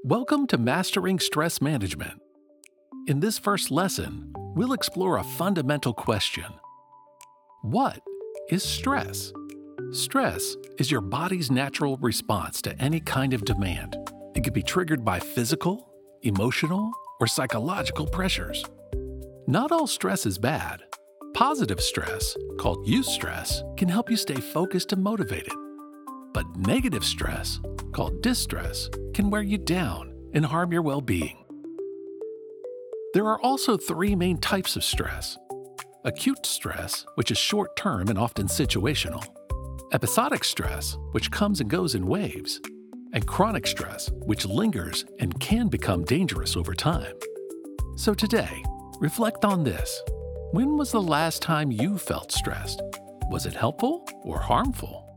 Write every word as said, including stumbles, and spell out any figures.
Welcome to Mastering Stress Management. In this first lesson, we'll explore a fundamental question. What is stress? Stress is your body's natural response to any kind of demand. It can be triggered by physical, emotional, or psychological pressures. Not all stress is bad. Positive stress, called eustress, can help you stay focused and motivated. But negative stress, called distress, can wear you down and harm your well-being. There are also three main types of stress. Acute stress, which is short-term and often situational. Episodic stress, which comes and goes in waves. And chronic stress, which lingers and can become dangerous over time. So today, reflect on this. When was the last time you felt stressed? Was it helpful or harmful?